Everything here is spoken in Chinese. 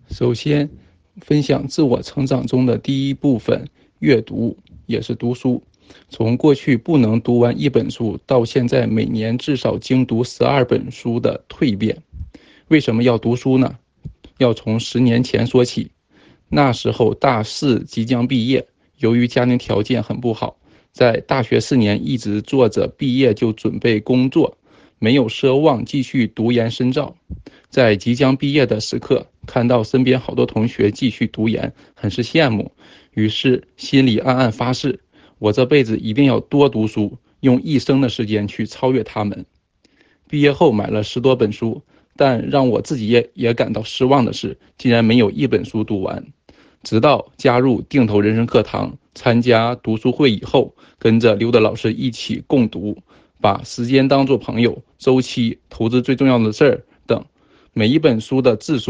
首先，分享自我成长中的第一部分——阅读，也是读书。从过去不能读完一本书，到现在每年至少精读12本书的蜕变。为什么要读书呢？要从10年前说起。那时候大4即将毕业，由于家庭条件很不好，在大学4年一直做着毕业就准备工作，没有奢望继续读研深造。在即将毕业的时刻，看到身边好多同学继续读研，很是羡慕，于是心里暗暗发誓，我这辈子一定要多读书，用一生的时间去超越他们。毕业后买了10多本书，但让我自己也感到失望的是，竟然没有一本书读完。直到加入定投人生课堂，参加读书会以后，跟着刘德老师一起共读，把时间当作朋友、周期、投资最重要的事儿等，每一本书的字数